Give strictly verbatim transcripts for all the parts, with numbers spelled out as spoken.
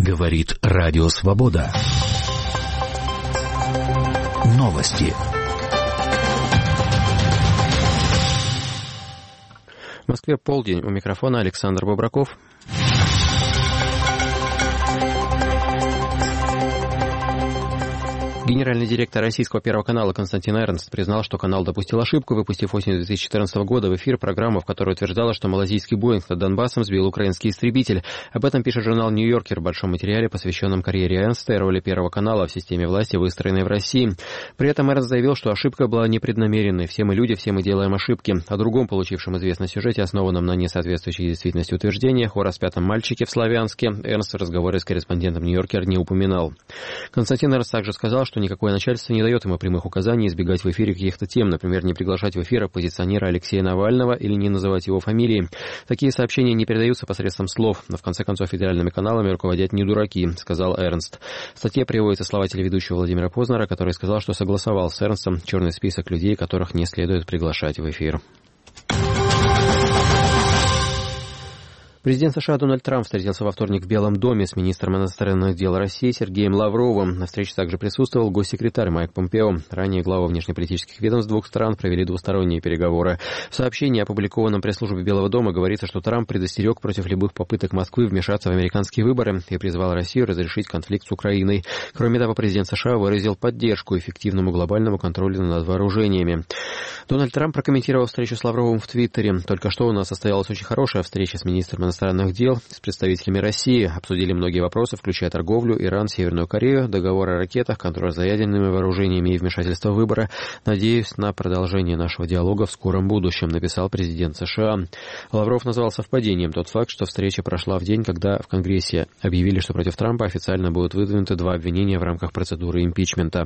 Говорит Радио Свобода. Новости. В Москве полдень. У микрофона Александр Бобраков. Генеральный директор российского Первого канала Константин Эрнст признал, что канал допустил ошибку, выпустив осенью две тысячи четырнадцатого года в эфир программу, в которой утверждала, что малазийский Боинг над Донбассом сбил украинский истребитель. Об этом пишет журнал «Нью-Йоркер» в большом материале, посвященном карьере Эрнста и роли Первого канала в системе власти, выстроенной в России. При этом Эрнст заявил, что ошибка была непреднамеренной. Все мы люди, все мы делаем ошибки. О другом получившем известность сюжете, основанном на несоответствующей действительности утверждениях о распятом мальчике в Славянске, Эрнст в разговоре с корреспондентом «Нью-Йоркер» не упоминал. Константин Эрнст также сказал, что никакое начальство не дает ему прямых указаний избегать в эфире каких-то тем, например, не приглашать в эфир оппозиционера Алексея Навального или не называть его фамилии. Такие сообщения не передаются посредством слов, но в конце концов федеральными каналами руководят не дураки, сказал Эрнст. В статье приводятся слова телеведущего Владимира Познера, который сказал, что согласовал с Эрнстом черный список людей, которых не следует приглашать в эфир. Президент США Дональд Трамп встретился во вторник в Белом доме с министром иностранных дел России Сергеем Лавровым. На встрече также присутствовал госсекретарь Майк Помпео. Ранее главы внешнеполитических ведомств двух стран провели двусторонние переговоры. В сообщении, опубликованном пресс-службой Белого дома, говорится, что Трамп предостерег против любых попыток Москвы вмешаться в американские выборы и призвал Россию разрешить конфликт с Украиной. Кроме того, президент США выразил поддержку эффективному глобальному контролю над вооружениями. Дональд Трамп прокомментировал встречу с Лавровым в Твиттере. «Только что у нас состоялась очень хорошая встреча с министром иностранных дел, с представителями России. Обсудили многие вопросы, включая торговлю, Иран, Северную Корею, договор о ракетах, контроль за ядерными вооружениями и вмешательство в выборы. Надеюсь на продолжение нашего диалога в скором будущем», написал президент США. Лавров назвал совпадением тот факт, что встреча прошла в день, когда в Конгрессе объявили, что против Трампа официально будут выдвинуты два обвинения в рамках процедуры импичмента.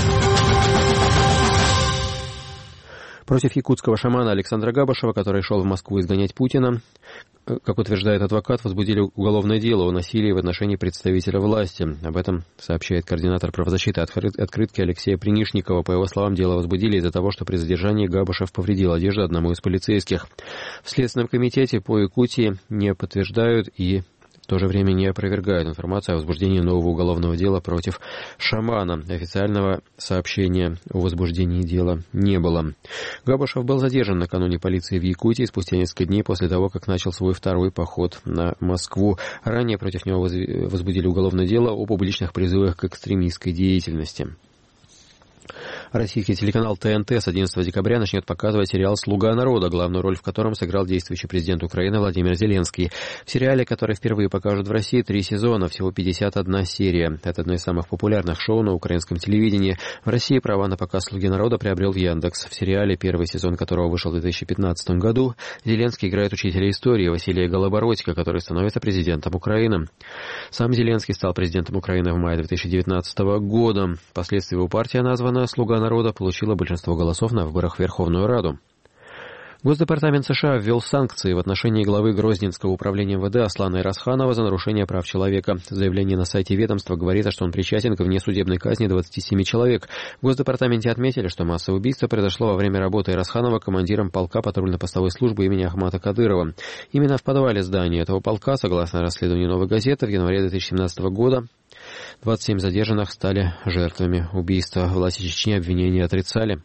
Против якутского шамана Александра Габышева, который шел в Москву изгонять Путина, как утверждает адвокат, возбудили уголовное дело о насилии в отношении представителя власти. Об этом сообщает координатор правозащиты «Открытки» Алексея Принишникова. По его словам, дело возбудили из-за того, что при задержании Габышев повредил одежду одному из полицейских. В Следственном комитете по Якутии не подтверждают и в то же время не опровергают информацию о возбуждении нового уголовного дела против шамана. Официального сообщения о возбуждении дела не было. Габышев был задержан накануне полиции в Якутии спустя несколько дней после того, как начал свой второй поход на Москву. Ранее против него возбудили уголовное дело о публичных призывах к экстремистской деятельности. Российский телеканал Тэ Эн Тэ с одиннадцатого декабря начнет показывать сериал «Слуга народа», главную роль в котором сыграл действующий президент Украины Владимир Зеленский. В сериале, который впервые покажут в России, три сезона, всего пятьдесят одна серия. Это одно из самых популярных шоу на украинском телевидении. В России права на показ «Слуги народа» приобрел Яндекс. В сериале, первый сезон которого вышел в две тысячи пятнадцатом году, Зеленский играет учителя истории Василия Голобородько, который становится президентом Украины. Сам Зеленский стал президентом Украины в мае две тысячи девятнадцатого года. Впоследствии его партия, названная «Слуга народа», получила большинство голосов на выборах в Верховную Раду. Госдепартамент США ввел санкции в отношении главы Грозненского управления Эм Вэ Дэ Аслана Ирасханова за нарушение прав человека. Заявление на сайте ведомства говорится, что он причастен к внесудебной казни двадцати семи человек. В Госдепартаменте отметили, что массовое убийство произошло во время работы Ирасханова командиром полка патрульно-постовой службы имени Ахмата Кадырова. Именно в подвале здания этого полка, согласно расследованию «Новой газеты», в январе две тысячи семнадцатого года двадцать семь задержанных стали жертвами убийства. Власти Чечни обвинения отрицали.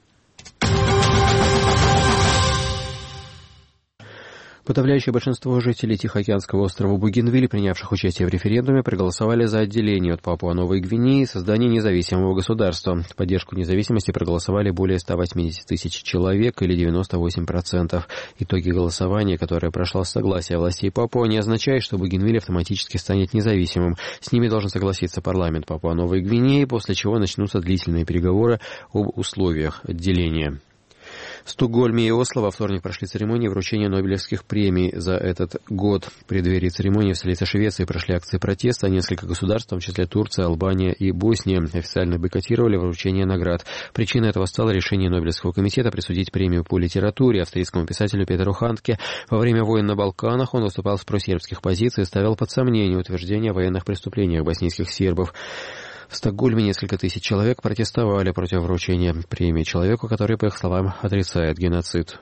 Подавляющее большинство жителей Тихоокеанского острова Бугенвиль, принявших участие в референдуме, проголосовали за отделение от Папуа-Новой Гвинеи и создание независимого государства. В поддержку независимости проголосовали более ста восьмидесяти тысяч человек, или девяносто восемь процентов. Итоги голосования, которое прошло с согласия властей Папуа, не означает, что Бугенвиль автоматически станет независимым. С ними должен согласиться парламент Папуа-Новой Гвинеи, после чего начнутся длительные переговоры об условиях отделения. В Стокгольме и Осло во вторник прошли церемонии вручения Нобелевских премий за этот год. В преддверии церемонии в столице Швеции прошли акции протеста. Несколько государств, в том числе Турция, Албания и Босния, официально бойкотировали вручение наград. Причиной этого стало решение Нобелевского комитета присудить премию по литературе австрийскому писателю Петеру Хандке. Во время войн на Балканах он выступал с просербских позиций и ставил под сомнение утверждения о военных преступлениях боснийских сербов. В Стокгольме несколько тысяч человек протестовали против вручения премии человеку, который, по их словам, отрицает геноцид.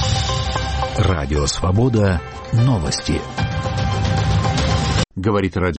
Радио Свобода. Новости. Говорит радио.